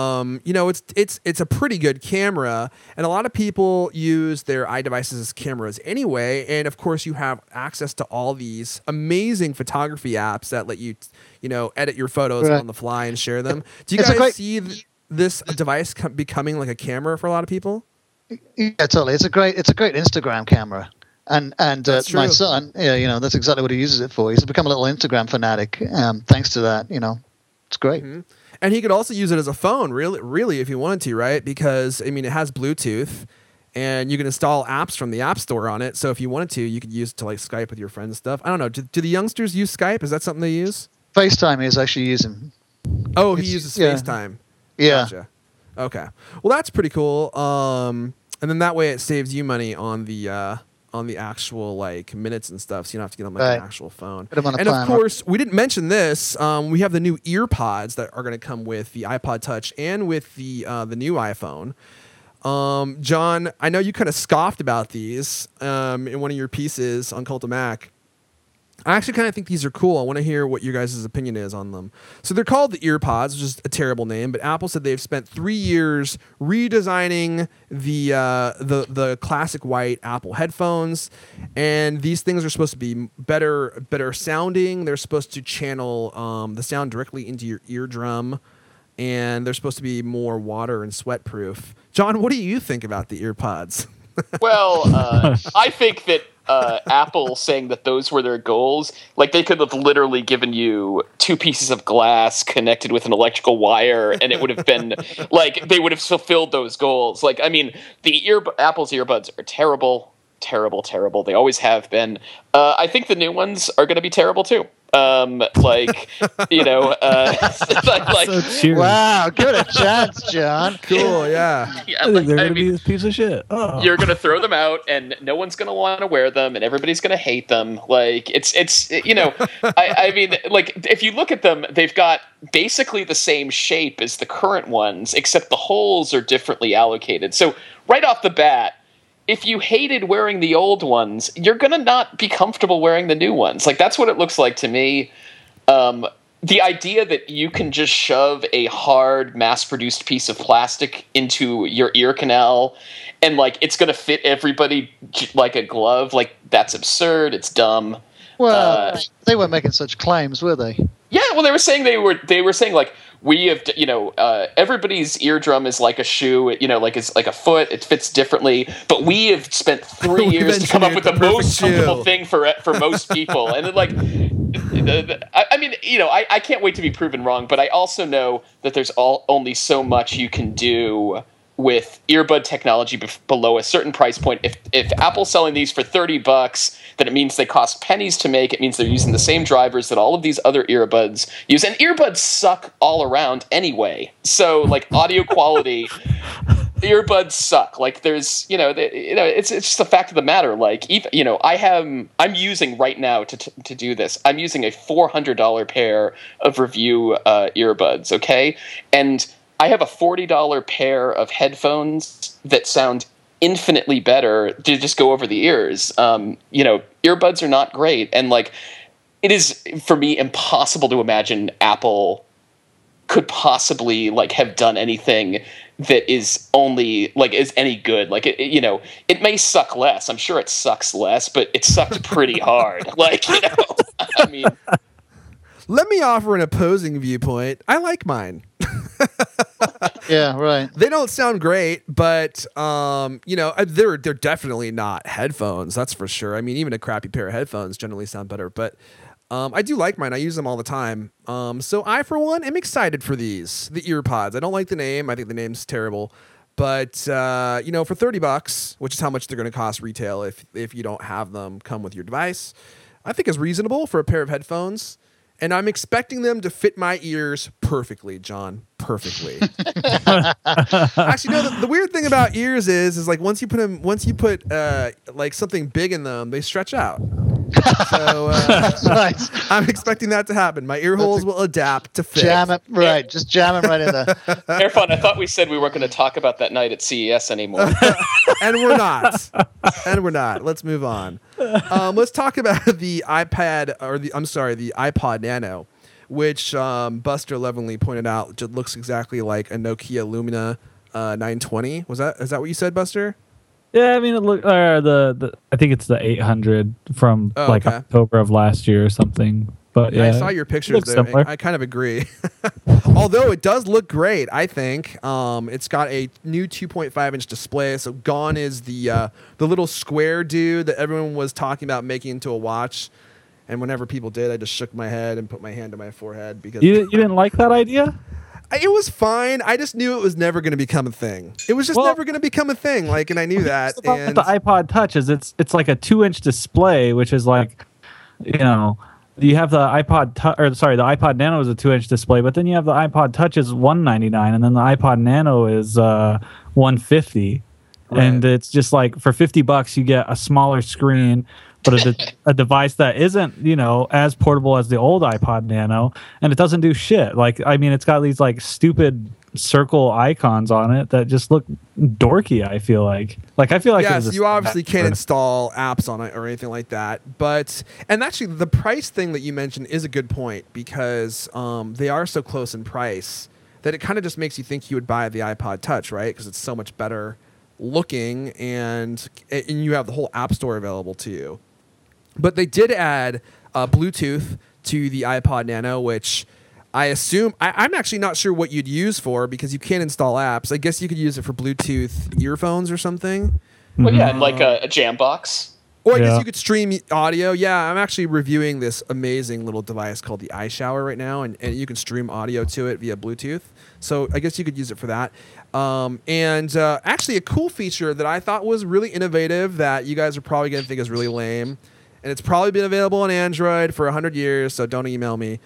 it's a pretty good camera, and a lot of people use their iDevices as cameras anyway. And of course, you have access to all these amazing photography apps that let you, edit your photos on the fly and share them. Do you guys see this device becoming like a camera for a lot of people? Yeah, totally. It's a great Instagram camera. And my son, that's exactly what he uses it for. He's become a little Instagram fanatic. Thanks to that, it's great. Mm-hmm. And he could also use it as a phone, really, if he wanted to, right? Because it has Bluetooth, and you can install apps from the App Store on it. So if you wanted to, you could use it to like Skype with your friends and stuff. I don't know. Do the youngsters use Skype? Is that something they use? FaceTime is actually using. Oh, he uses FaceTime. Yeah. Gotcha. Okay. Well, that's pretty cool. And then that way it saves you money on the actual like minutes and stuff, so you don't have to get on like an actual phone. And of course, we didn't mention this. We have the new earpods that are going to come with the iPod Touch and with the new iPhone. John, I know you kind of scoffed about these in one of your pieces on Cult of Mac. I actually kind of think these are cool. I want to hear what your guys' opinion is on them. So they're called the EarPods, which is a terrible name, but Apple said they've spent 3 years redesigning the classic white Apple headphones, and these things are supposed to be better sounding. They're supposed to channel the sound directly into your eardrum, and they're supposed to be more water and sweat proof. John, what do you think about the EarPods? Well, I think that Apple saying that those were their goals, like they could have literally given you 2 pieces of glass connected with an electrical wire, and it would have been like they would have fulfilled those goals. Like, I mean, Apple's earbuds are terrible. They always have been. I think the new ones are going to be terrible too. Like, So wow, give it a chance, John. Cool, yeah. I think they're going to be this piece of shit. Oh. You're going to throw them out, and no one's going to want to wear them, and everybody's going to hate them. Like, it's I mean, like, if you look at them, they've got basically the same shape as the current ones, except the holes are differently allocated. So right off the bat, if you hated wearing the old ones, you're going to not be comfortable wearing the new ones. Like, that's what it looks like to me. The idea that you can just shove a hard, mass-produced piece of plastic into your ear canal and, like, it's going to fit everybody like a glove, like, that's absurd. It's dumb. Well, they weren't making such claims, were they? Yeah, well, they were saying like, we have, everybody's eardrum is like a shoe, like it's like a foot. It fits differently, but we have spent 3 years to come up with the most comfortable thing for most people. And then, like, I mean, I can't wait to be proven wrong, but I also know that there's only so much you can do with earbud technology below a certain price point. If Apple's selling these for $30, then it means they cost pennies to make. It means they're using the same drivers that all of these other earbuds use. And earbuds suck all around anyway. So, like, audio quality, earbuds suck. Like, there's, it's just the fact of the matter. Like, I'm using right now to do this, I'm using a $400 pair of Review earbuds, okay? And I have a $40 pair of headphones that sound infinitely better to just go over the ears. Earbuds are not great. And, like, it is, for me, impossible to imagine Apple could possibly, like, have done anything that is only, like, is any good. Like, it may suck less. I'm sure it sucks less, but it sucked pretty hard. Like, I mean... Let me offer an opposing viewpoint. I like mine. Yeah, right. They don't sound great, but they're definitely not headphones. That's for sure. I mean, even a crappy pair of headphones generally sound better. But I do like mine. I use them all the time. So I, for one, am excited for the EarPods. I don't like the name. I think the name's terrible. But for $30, which is how much they're going to cost retail if you don't have them come with your device, I think is reasonable for a pair of headphones. And I'm expecting them to fit my ears perfectly, John. Perfectly. Actually, no. The weird thing about ears is like once you put like something big in them, they stretch out. So Right. I'm expecting that to happen. My ear holes will adapt to fit. Jam it right. Just jam him right in there. Erfan, I thought we said we weren't going to talk about that night at CES anymore. And we're not. Let's move on. Let's talk about the iPad, or the iPod Nano, which Buster lovingly pointed out just looks exactly like a Nokia Lumia 920. Is that what you said, Buster? Yeah, I mean, it look I think it's the 800 from okay. October of last year or something. But yeah, I saw your pictures there. similar. I kind of agree. Although it does look great, I think. It's got a new 2.5-inch display. So gone is the little square dude that everyone was talking about making into a watch. And whenever people did, I just shook my head and put my hand to my forehead because you didn't like that idea? it was fine. I just knew it was never going to become a thing. It was just never going to become a thing. Like, and I knew that. And the iPod Touch is it's like a 2-inch display, which is like, you know, you have the iPod the iPod Nano is a 2-inch display, but then you have the iPod Touch is $199, and then the iPod Nano is $150, and it's just like for $50 you get a smaller screen, but a device that isn't, you know, as portable as the old iPod Nano, and it doesn't do shit. Like, I mean, it's got these like stupid circle icons on it that just look dorky. I feel like yes, you obviously can't install apps on it or anything like that. And actually, the price thing that you mentioned is a good point because they are so close in price that it kind of just makes you think you would buy the iPod Touch, right? Because it's so much better looking and you have the whole App Store available to you. But they did add Bluetooth to the iPod Nano, which I assume I'm actually not sure what you'd use for because you can't install apps. I guess you could use it for Bluetooth earphones or something. Well, yeah, like a jam box. Or I guess you could stream audio. Yeah, I'm actually reviewing this amazing little device called the iShower right now, and you can stream audio to it via Bluetooth. So I guess you could use it for that. Actually, a cool feature that I thought was really innovative that you guys are probably going to think is really lame, and it's probably been available on Android for 100 years, so don't email me,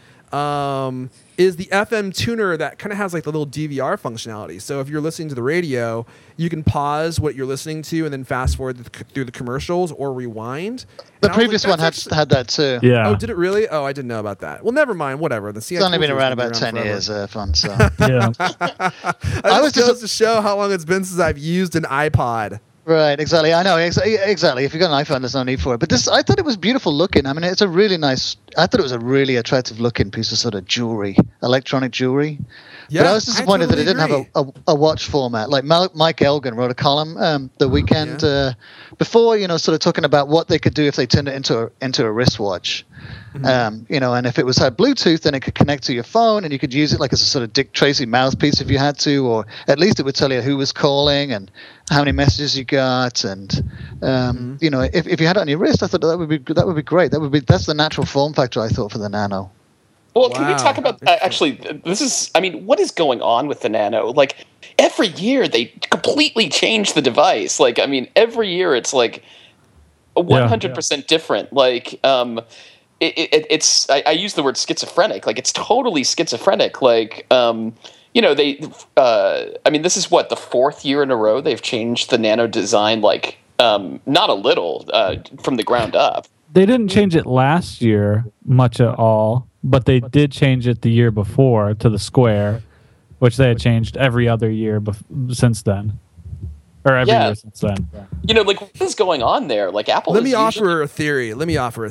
is the FM tuner that kind of has like the little DVR functionality. So if you're listening to the radio, you can pause what you're listening to and then fast forward through the commercials or rewind. The previous one had that too. Yeah. Oh, did it really? Oh, I didn't know about that. Well, never mind. Whatever. It's only been around about 10 years, fun. So. Yeah. I was just to show how long it's been since I've used an iPod. Right, exactly. I know, exactly. If you've got an iPhone, there's no need for it. But I thought it was beautiful looking. I mean, I thought it was a really attractive looking piece of sort of jewelry, electronic jewelry. Yeah, but I was disappointed that it didn't have a watch format. Like Mike Elgin wrote a column the weekend before, you know, sort of talking about what they could do if they turned it into a wristwatch. Mm-hmm. You know, and if it had Bluetooth, then it could connect to your phone, and you could use it like as a sort of Dick Tracy mouthpiece if you had to, or at least it would tell you who was calling and how many messages you got, and you know, if you had it on your wrist, I thought that would be great. That's the natural form factor I thought for the Nano. Well, can we talk about actually? This is, I mean, what is going on with the Nano? Like every year they completely change the device. Like, I mean, every year it's like 100% different. Like, it's I use the word schizophrenic. Like, it's totally schizophrenic. Like, you know, I mean, this is what, the 4th year in a row they've changed the Nano design. Like, not a little from the ground up. They didn't change it last year much at all, but they did change it the year before to the square, which they had changed every other year since then. Or every year since then. You know, like, what is going on there? Like, Apple Let me offer a theory. Let me answer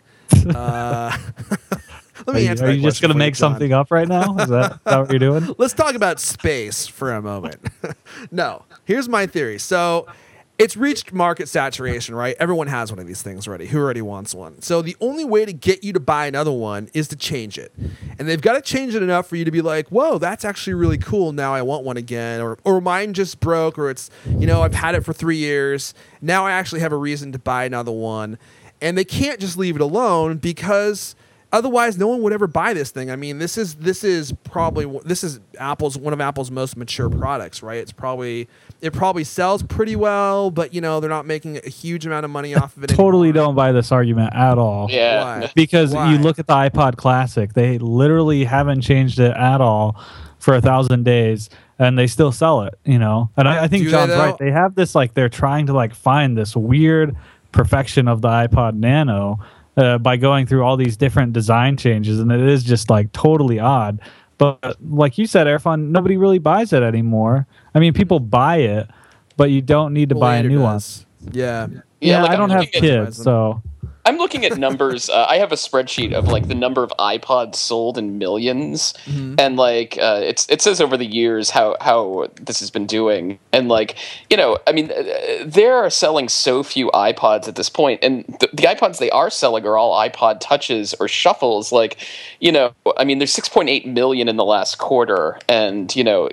Are you just going to make something up right now? Is that what you're doing? Let's talk about space for a moment. No, here's my theory. So it's reached market saturation, right? Everyone has one of these things already. Who already wants one? So the only way to get you to buy another one is to change it. And they've got to change it enough for you to be like, whoa, that's actually really cool. Now I want one again. Or mine just broke, or it's, you know, I've had it for 3 years. Now I actually have a reason to buy another one. And they can't just leave it alone because otherwise no one would ever buy this thing. I mean, this is Apple's one of Apple's most mature products, right? It probably sells pretty well, but you know, they're not making a huge amount of money off of it. Totally anymore. Don't buy this argument at all. Yeah. Why? Because Why? you look at the iPod Classic, they literally haven't changed it at all for 1,000 days, and they still sell it, you know? And I think John's right. They have this, like, they're trying to like find this weird perfection of the iPod Nano, by going through all these different design changes, and it is just like totally odd. But like you said, Erfan, nobody really buys it anymore. I mean, people buy it, but you don't need to buy a new one. Yeah. Yeah, like, I don't have kids, so I'm looking at numbers. I have a spreadsheet of like the number of iPods sold in millions, and like it says over the years how this has been doing, and like I mean, they are selling so few iPods at this point, and the iPods they are selling are all iPod Touches or Shuffles. Like, I mean, there's 6.8 million in the last quarter, and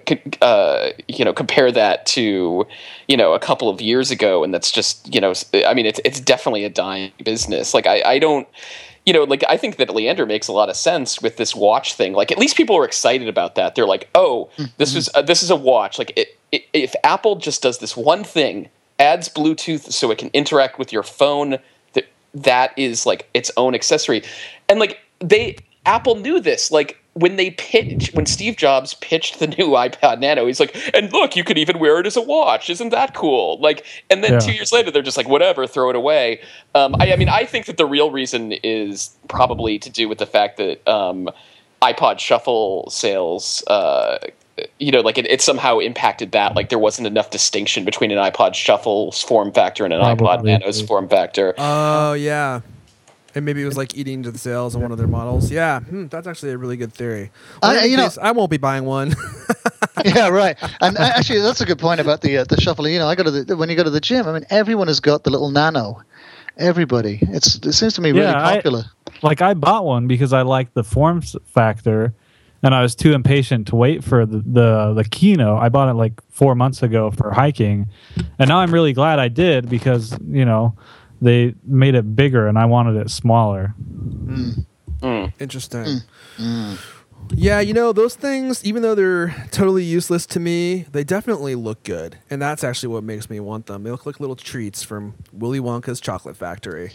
compare that to a couple of years ago, and that's just I mean, it's definitely a dying business. Like I don't, like I think that Leander makes a lot of sense with this watch thing. Like at least people are excited about that. They're like, oh, this is a watch. Like if Apple just does this one thing, adds Bluetooth so it can interact with your phone, that is like its own accessory, and like Apple knew this. Like when Steve Jobs pitched the new iPod Nano, he's like, and look, you could even wear it as a watch. Isn't that cool? Like, and then 2 years later, they're just like, whatever, throw it away. I mean, I think that the real reason is probably to do with the fact that iPod Shuffle sales, like it somehow impacted that. Like there wasn't enough distinction between an iPod Shuffle's form factor and an iPod Nano's form factor. Oh, yeah. And maybe it was like eating into the sales on one of their models. Yeah, that's actually a really good theory. Well, I won't be buying one. Yeah, right. And actually, that's a good point about the Shuffle. When you go to the gym, I mean, everyone has got the little Nano. Everybody. It seems to me really popular. I bought one because I liked the form factor, and I was too impatient to wait for the Kino. I bought it like 4 months ago for hiking, and now I'm really glad I did because they made it bigger, and I wanted it smaller. Interesting. Yeah, those things, even though they're totally useless to me, they definitely look good. And that's actually what makes me want them. They look like little treats from Willy Wonka's Chocolate Factory.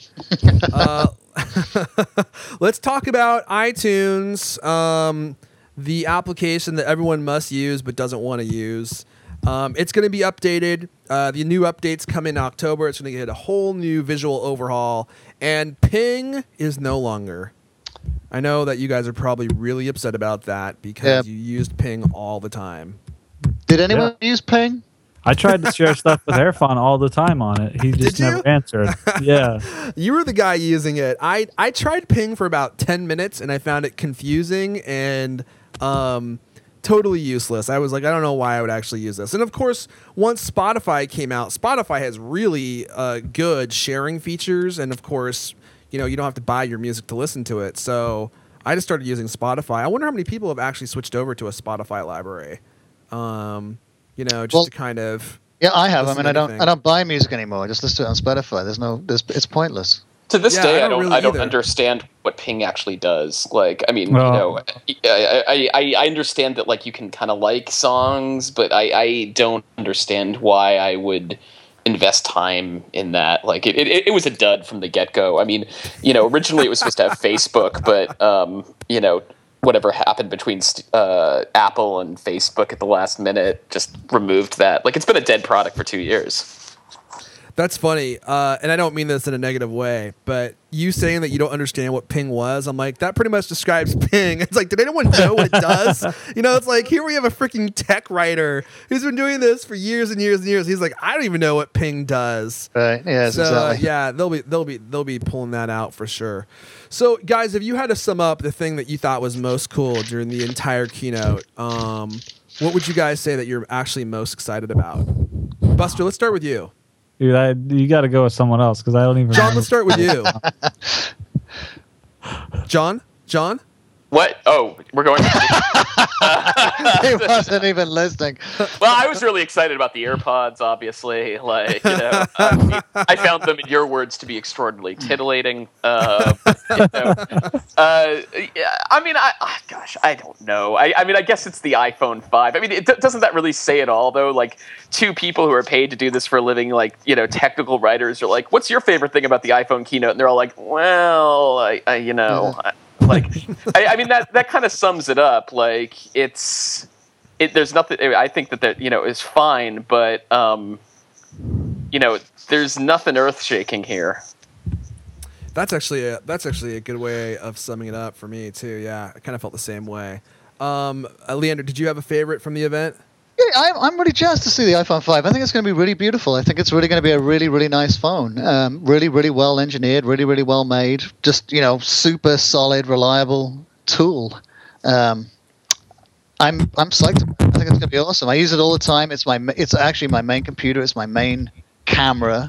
Let's talk about iTunes, the application that everyone must use but doesn't want to use. It's going to be updated. The new updates come in October. It's going to get a whole new visual overhaul. And Ping is no longer. I know that you guys are probably really upset about that because you used Ping all the time. Did anyone use Ping? I tried to share stuff with Erfan all the time on it. He just never answered. Yeah. You were the guy using it. I tried Ping for about 10 minutes, and I found it confusing and totally useless. I was like, I don't know why I would actually use this. And of course, once Spotify came out, Spotify has really good sharing features. And of course, you don't have to buy your music to listen to it. So I just started using Spotify. I wonder how many people have actually switched over to a Spotify library. To kind of. Yeah, I have. I mean, I don't buy music anymore. I just listen to it on Spotify. It's pointless. To this day, I don't understand what Ping actually does. Like, I mean, I understand that like you can kind of like songs, but I don't understand why I would invest time in that. Like, it was a dud from the get-go. I mean, originally it was supposed to have Facebook, but whatever happened between Apple and Facebook at the last minute just removed that. Like, it's been a dead product for 2 years. That's funny, and I don't mean this in a negative way, but you saying that you don't understand what Ping was, I'm like, that pretty much describes Ping. It's like, did anyone know what it does? It's like, here we have a freaking tech writer who's been doing this for years and years and years. He's like, I don't even know what Ping does. Right? Yeah. So exactly. yeah, they'll be pulling that out for sure. So guys, if you had to sum up the thing that you thought was most cool during the entire keynote, what would you guys say that you're actually most excited about? Buster, let's start with you. Dude, you got to go with someone else because I don't even. John, let's start with you. John. What? Oh, we're going. He wasn't even listening. Well, I was really excited about the AirPods. Obviously, I found them, in your words, to be extraordinarily titillating. I mean, I don't know. I mean, I guess it's the iPhone 5. I mean, doesn't that really say it all, though? Like, two people who are paid to do this for a living, like, technical writers are like, "What's your favorite thing about the iPhone keynote?" And they're all like, "Well, Like, I mean, that kind of sums it up. Like, there's nothing. I think that is fine, but there's nothing earth shaking here. That's actually a good way of summing it up for me too. Yeah, I kind of felt the same way. Leander, did you have a favorite from the event? Yeah, I'm really jazzed to see the iPhone 5. I think it's going to be really beautiful. I think it's really going to be a really, really nice phone. Really, really well engineered, really, really well made. Just, super solid, reliable tool. I'm psyched. I think it's going to be awesome. I use it all the time. It's actually my main computer. It's my main camera.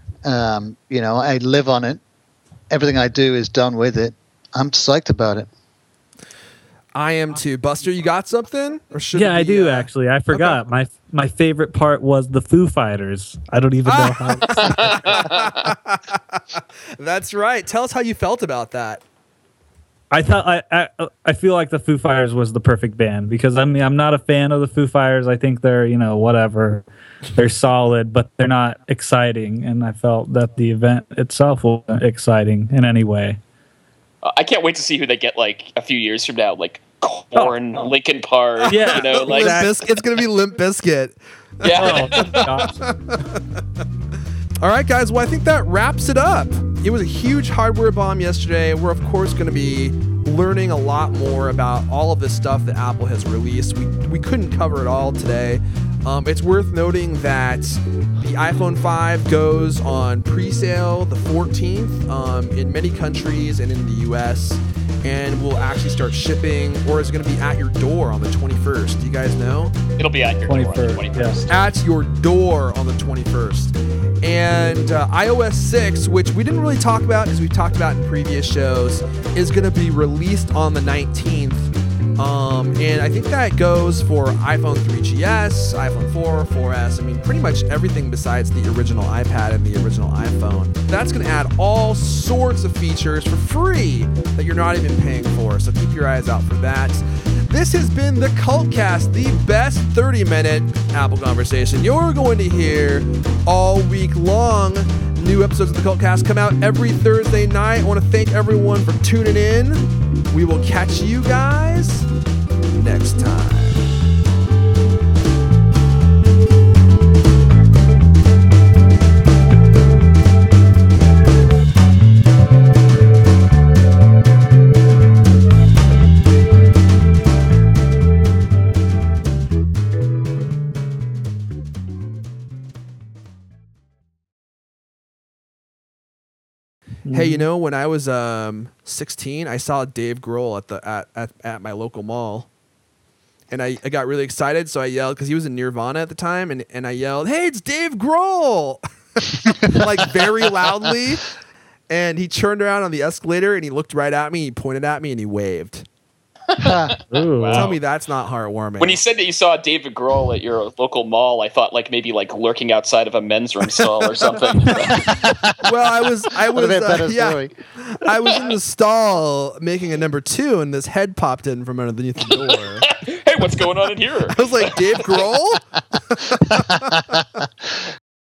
I live on it. Everything I do is done with it. I'm psyched about it. I am too. Buster, you got something? Or should Yeah, I do actually. I forgot. Okay. My favorite part was the Foo Fighters. I don't even know how. That's right. Tell us how you felt about that. I thought I feel like the Foo Fighters was the perfect band because I'm not a fan of the Foo Fighters. I think they're whatever. They're solid, but they're not exciting. And I felt that the event itself wasn't exciting in any way. I can't wait to see who they get like a few years from now, like Korn, Linkin Park. Yeah, like It's gonna be Limp Bizkit. yeah. Oh, gosh. All right, guys. Well, I think that wraps it up. It was a huge hardware bomb yesterday. We're, of course, going to be learning a lot more about all of this stuff that Apple has released. We couldn't cover it all today. It's worth noting that the iPhone 5 goes on pre-sale the 14th in many countries and in the US, and will actually start shipping, or is it going to be at your door on the 21st? Do you guys know? It'll be at your door on the 21st. At your door on the 21st. And iOS 6, which we didn't really talk about because we talked about in previous shows, is going to be released on the 19th. And I think that goes for iPhone 3GS, iPhone 4, 4S. I mean, pretty much everything besides the original iPad and the original iPhone. That's going to add all sorts of features for free that you're not even paying for. So keep your eyes out for that. This has been the Cultcast, the best 30-minute Apple conversation you're going to hear all week long. New episodes of the Cultcast come out every Thursday night. I want to thank everyone for tuning in. We will catch you guys next time. Hey, when I was 16, I saw Dave Grohl at my local mall, and I got really excited. So I yelled because he was in Nirvana at the time, and I yelled, "Hey, it's Dave Grohl!" like very loudly. And he turned around on the escalator and he looked right at me. He pointed at me and he waved. Ooh. Wow. Tell me that's not heartwarming. When you said that you saw David Grohl at your local mall, I thought maybe lurking outside of a men's room stall or something. Well, I was a bit better story. I was in the stall making a number 2, and this head popped in from underneath the door. Hey, what's going on in here? I was like, Dave Grohl?